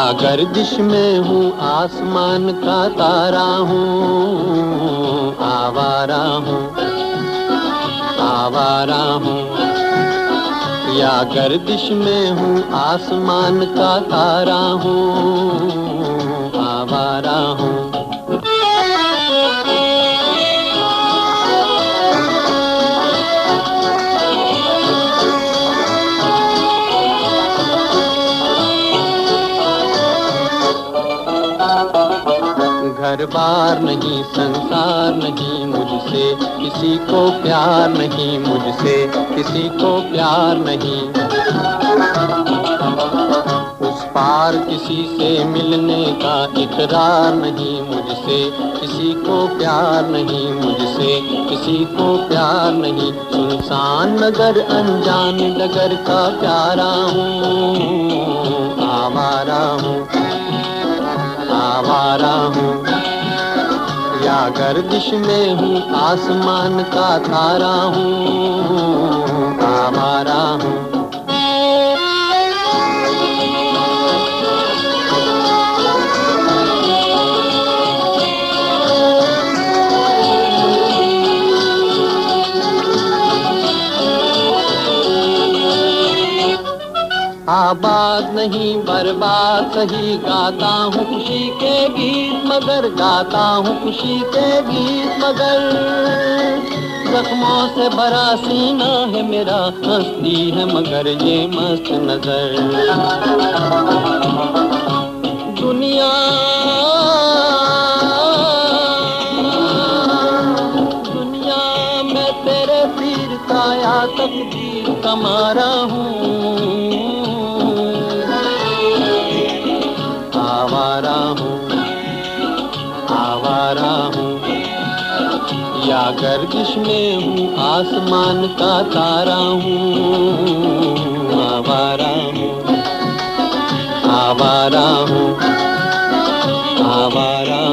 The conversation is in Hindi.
गर्दिश में हूँ आसमान का तारा हूँ, आवारा हूँ, आवारा हूँ। या गर्दिश में हूँ आसमान का तारा हूँ, आवारा हूँ। घर बार नहीं, संसार नहीं, मुझसे किसी को प्यार नहीं, मुझसे किसी को प्यार नहीं। उस पार किसी से मिलने का इकरार नहीं, मुझसे किसी को प्यार नहीं, मुझसे किसी को प्यार नहीं। सुनसान नगर अनजान डगर का प्यारा हूँ, आवारा हूँ, आवारा हूँ। या गर्दिश में हूँ आसमान का तारा हूँ, आवारा हूँ। आबाद नहीं बर्बाद सही, गाता हूँ खुशी के गीत मगर, गाता हूँ खुशी के गीत मगर। जख्मों से भरा सीना है मेरा, हंसती है मगर ये मस्त नजर। दुनिया दुनिया मैं तेरे पीर का या तकदीर का मारा हूँ, आवारा हूँ, आवारा हूँ। या गर्दिश में हूँ आसमान का तारा हूँ, आवारा हूँ, आवारा हूँ, आवारा